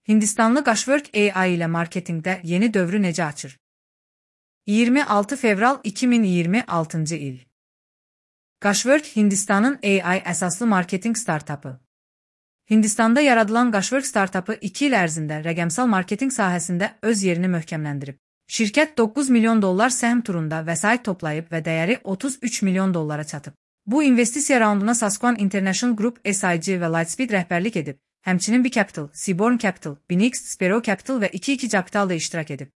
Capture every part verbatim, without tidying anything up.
Hindistanlı Gushwork A I ile marketingdə yeni dövrü necə açır? iyirmi altı fevral iki min iyirmi altıncı il. Gushwork Hindistanın A I əsaslı marketing startapı. Hindistanda yaradılan Gushwork startapı iki il ərzində rəqəmsal marketing sahəsində öz yerini möhkəmləndirib. Şirkət doqquz milyon dollar səhm turunda vəsait toplayıb və dəyəri otuz üç milyon dollara çatıb. Bu investisiya raunduna Sasquan International Group S I G və Lightspeed rəhbərlik edib. Həmçinin B Capital, Seaborn Capital, Binix, Sparrow Capital və iki iki Capital da iştirak edib.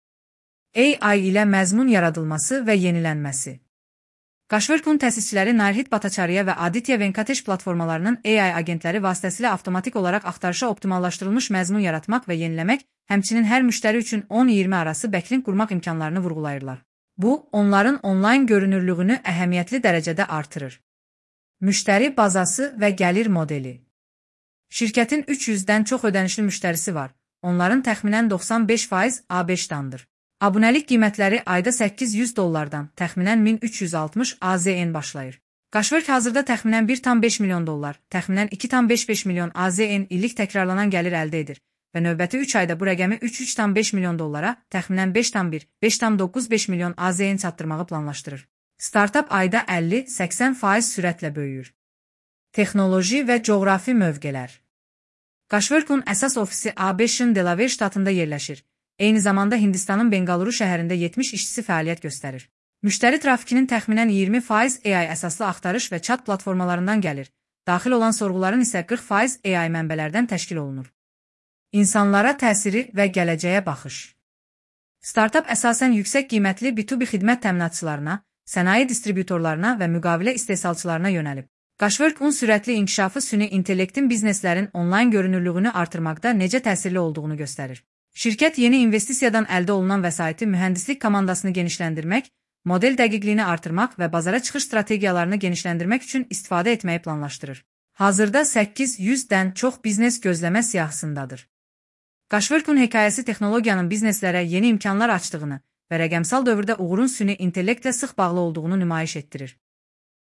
A I ilə məzmun yaradılması və yenilənməsi. Gushwork'un təsisçiləri Narhit Bhattacharya və Aditya Venkatesh platformalarının A I agentləri vasitəsilə avtomatik olaraq axtarışa optimallaşdırılmış məzmun yaratmaq və yeniləmək, həmçinin hər müştəri üçün on iyirmi arası backlink qurmaq imkanlarını vurğulayırlar. Bu, onların onlayn görünürlüyünü əhəmiyyətli dərəcədə artırır. Müştəri bazası və gəlir modeli. Şirkətin üç yüzdən çox ödənişli müştərisi var. Onların təxminən doxsan beş faiz A beşdandır. Abunəlik qiymətləri ayda səkkiz yüz dollardan təxminən min üç yüz altmış A Z N başlayır. Gushwork hazırda təxminən bir tam beş milyon dollar, təxminən iki tam beş beş milyon A Z N illik təkrarlanan gəlir əldə edir və növbəti üç ayda bu rəqəmi üç üç tam beş milyon dollara, təxminən beş tam bir beş tam doqquz beş milyon A Z N çatdırmağı planlaşdırır. Startup ayda əlli səksən faiz sürətlə böyüyür. Texnoloji və coğrafi mövqelər. Gushwork'un əsas ofisi A beşin Delaware ştatında yerləşir. Eyni zamanda Hindistanın Bengaluru şəhərində yetmiş işçisi fəaliyyət göstərir. Müştəri trafikinin təxminən iyirmi faiz A I əsaslı axtarış və chat platformalarından gəlir. Daxil olan sorğuların isə qırx faiz A I mənbələrdən təşkil olunur. İnsanlara təsiri və gələcəyə baxış. Startup əsasən yüksək qiymətli B iki B xidmət təminatçılarına, sənaye distributorlarına və müqavilə istehsalçılarına yönəlib. Gushwork'un sürətli inkişafı süni intellektin bizneslərin onlayn görünürlüyünü artırmaqda necə təsirli olduğunu göstərir. Şirkət yeni investisiyadan əldə olunan vəsaiti mühəndislik komandasını genişləndirmək, model dəqiqliyini artırmaq və bazara çıxış strategiyalarını genişləndirmək üçün istifadə etməyi planlaşdırır. Hazırda səkkiz yüzdən çox biznes gözləmə siyahısındadır. Gushwork'un hekayəsi texnologiyanın bizneslərə yeni imkanlar açdığını və rəqəmsal dövrdə uğurun süni intellektlə sıx bağlı olduğunu nümayiş etdirir.